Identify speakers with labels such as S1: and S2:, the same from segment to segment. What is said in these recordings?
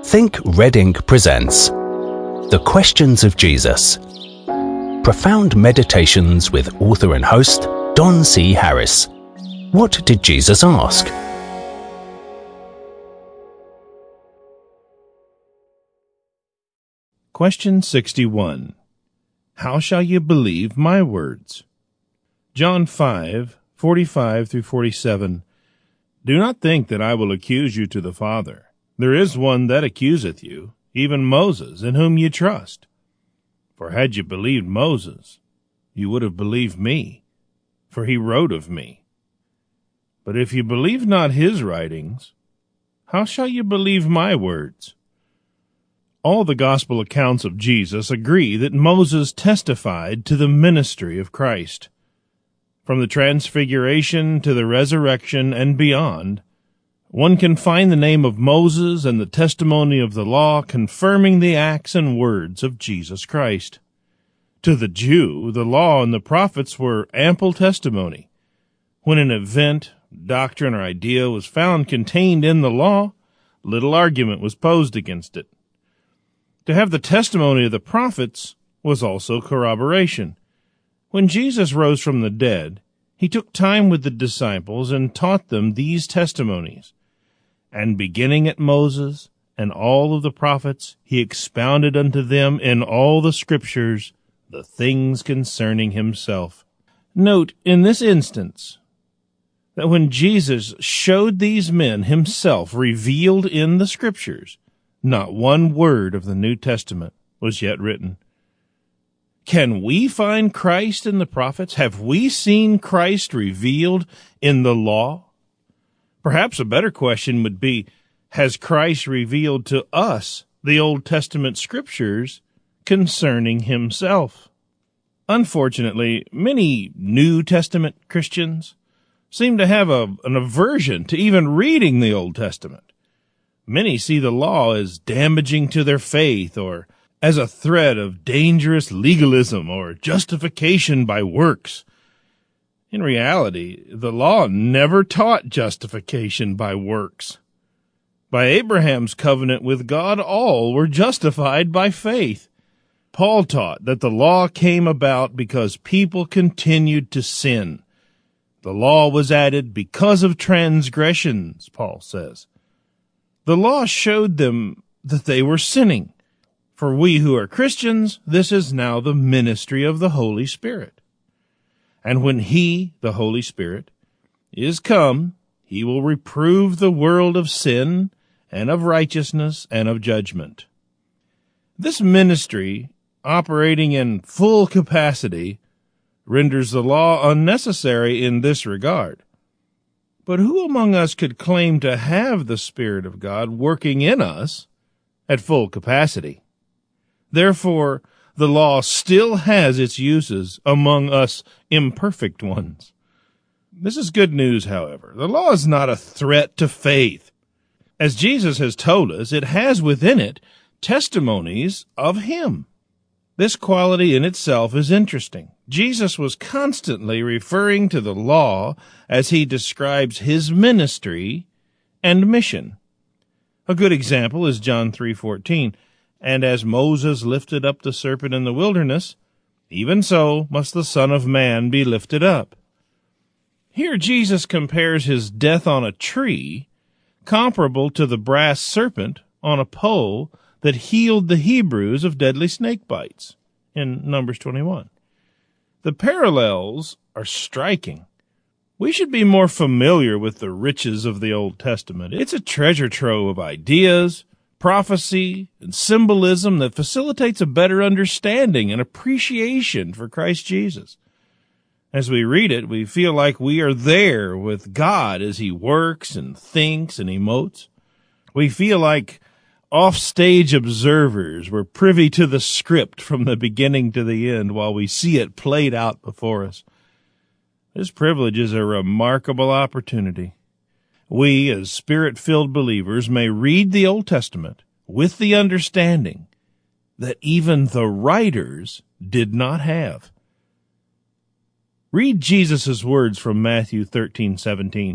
S1: Think Red Ink presents The Questions of Jesus. Profound meditations with author and host Don C. Harris. What did Jesus ask?
S2: Question 61. How shall you believe my words? John 5:45-47. Do not think that I will accuse you to the Father. There is one that accuseth you, even Moses, in whom you trust. For had you believed Moses, you would have believed me, for he wrote of me. But if you believe not his writings, how shall you believe my words? All the gospel accounts of Jesus agree that Moses testified to the ministry of Christ. From the transfiguration to the resurrection and beyond, one can find the name of Moses and the testimony of the law confirming the acts and words of Jesus Christ. To the Jew, the law and the prophets were ample testimony. When an event, doctrine, or idea was found contained in the law, little argument was posed against it. To have the testimony of the prophets was also corroboration. When Jesus rose from the dead, he took time with the disciples and taught them these testimonies. And beginning at Moses and all of the prophets, he expounded unto them in all the Scriptures the things concerning himself. Note in this instance that when Jesus showed these men himself revealed in the Scriptures, not one word of the New Testament was yet written. Can we find Christ in the prophets? Have we seen Christ revealed in the law? Perhaps a better question would be, has Christ revealed to us the Old Testament Scriptures concerning himself? Unfortunately, many New Testament Christians seem to have an aversion to even reading the Old Testament. Many see the law as damaging to their faith or as a threat of dangerous legalism or justification by works. In reality, the law never taught justification by works. By Abraham's covenant with God, all were justified by faith. Paul taught that the law came about because people continued to sin. The law was added because of transgressions, Paul says. The law showed them that they were sinning. For we who are Christians, this is now the ministry of the Holy Spirit. And when he, the Holy Spirit, is come, he will reprove the world of sin and of righteousness and of judgment. This ministry, operating in full capacity, renders the law unnecessary in this regard. But who among us could claim to have the Spirit of God working in us at full capacity? Therefore, the law still has its uses among us imperfect ones. This is good news, however. The law is not a threat to faith. As Jesus has told us, it has within it testimonies of him. This quality in itself is interesting. Jesus was constantly referring to the law as he describes his ministry and mission. A good example is John 3:14. And as Moses lifted up the serpent in the wilderness, even so must the Son of Man be lifted up. Here Jesus compares his death on a tree, comparable to the brass serpent on a pole that healed the Hebrews of deadly snake bites in Numbers 21. The parallels are striking. We should be more familiar with the riches of the Old Testament. It's a treasure trove of ideas, prophecy, and symbolism that facilitates a better understanding and appreciation for Christ Jesus. As we read it, we feel like we are there with God as he works and thinks and emotes. We feel like offstage observers. We're privy to the script from the beginning to the end while we see it played out before us. This privilege is a remarkable opportunity. We, as Spirit-filled believers, may read the Old Testament with the understanding that even the writers did not have. Read Jesus' words from Matthew 13:17.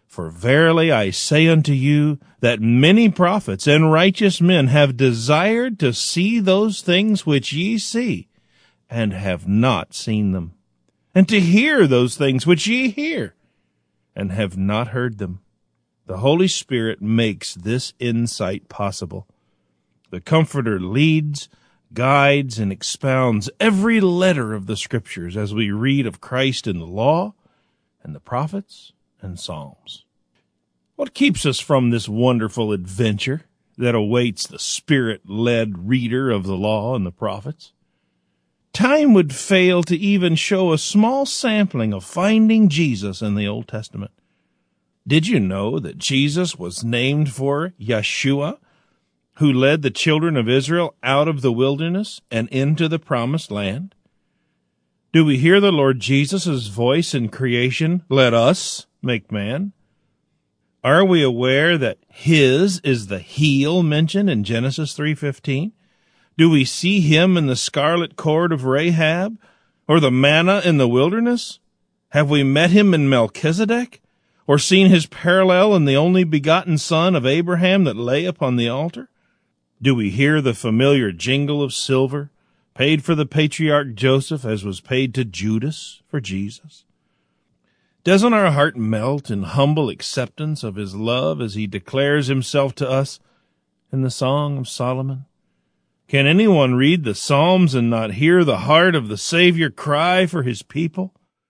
S2: For verily I say unto you, that many prophets and righteous men have desired to see those things which ye see, and have not seen them, and to hear those things which ye hear, and have not heard them. The Holy Spirit makes this insight possible. The Comforter leads, guides, and expounds every letter of the Scriptures as we read of Christ in the law and the prophets and Psalms. What keeps us from this wonderful adventure that awaits the Spirit-led reader of the law and the prophets? Time would fail to even show a small sampling of finding Jesus in the Old Testament. Did you know that Jesus was named for Yeshua, who led the children of Israel out of the wilderness and into the promised land? Do we hear the Lord Jesus' voice in creation, "Let us make man"? Are we aware that his is the heel mentioned in Genesis 3:15? Do we see him in the scarlet cord of Rahab, or the manna in the wilderness? Have we met him in Melchizedek, or seen his parallel in the only begotten son of Abraham that lay upon the altar? Do we hear the familiar jingle of silver paid for the patriarch Joseph as was paid to Judas for Jesus? Doesn't our heart melt in humble acceptance of his love as he declares himself to us in the Song of Solomon? Can anyone read the Psalms and not hear the heart of the Savior cry for his people?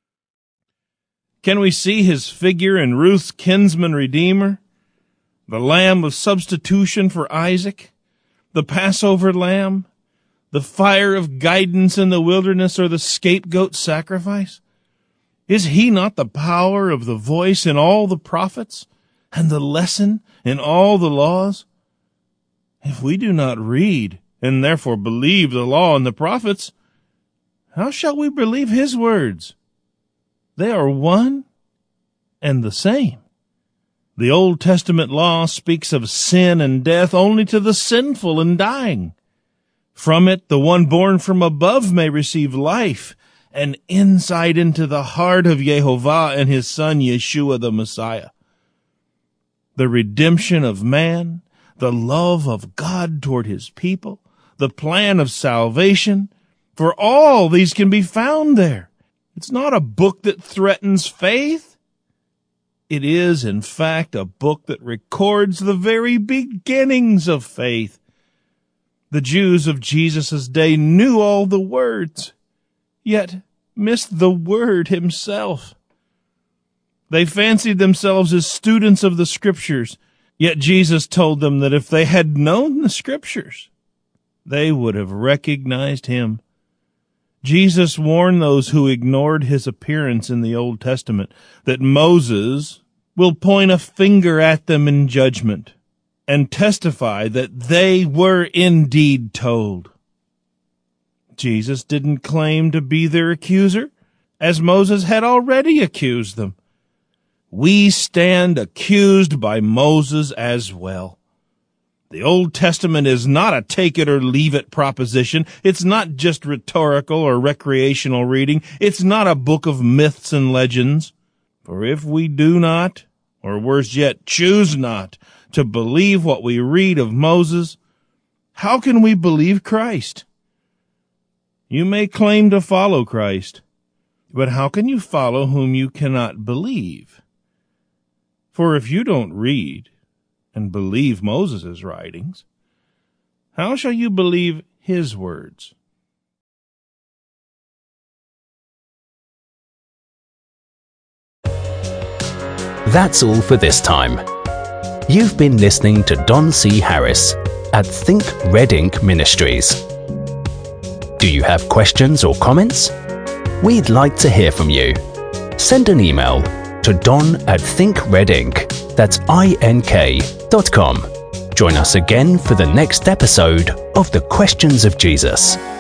S2: Can we see his figure in Ruth's kinsman redeemer, the lamb of substitution for Isaac, the Passover lamb, the fire of guidance in the wilderness, or the scapegoat sacrifice? Is he not the power of the voice in all the prophets and the lesson in all the laws? If we do not read and therefore believe the law and the prophets, how shall we believe his words? They are one and the same. The Old Testament law speaks of sin and death only to the sinful and dying. From it, the one born from above may receive life and insight into the heart of Jehovah and his Son, Yeshua the Messiah. The redemption of man, the love of God toward his people, the plan of salvation, for all these can be found there. It's not a book that threatens faith. It is, in fact, a book that records the very beginnings of faith. The Jews of Jesus' day knew all the words, yet missed the Word himself. They fancied themselves as students of the Scriptures, yet Jesus told them that if they had known the Scriptures, they would have recognized him. Jesus warned those who ignored his appearance in the Old Testament that Moses will point a finger at them in judgment and testify that they were indeed told. Jesus didn't claim to be their accuser, as Moses had already accused them. We stand accused by Moses as well. The Old Testament is not a take-it-or-leave-it proposition. It's not just rhetorical or recreational reading. It's not a book of myths and legends. For if we do not, or worse yet, choose not, to believe what we read of Moses, how can we believe Christ? You may claim to follow Christ, but how can you follow whom you cannot believe? For if you don't read and believe Moses' writings, how shall you believe his words?
S1: That's all for this time. You've been listening to Don C. Harris at Think Red Ink Ministries. Do you have questions or comments? We'd like to hear from you. Send an email to don@thinkredink, that's ink.com. Join us again for the next episode of The Questions of Jesus.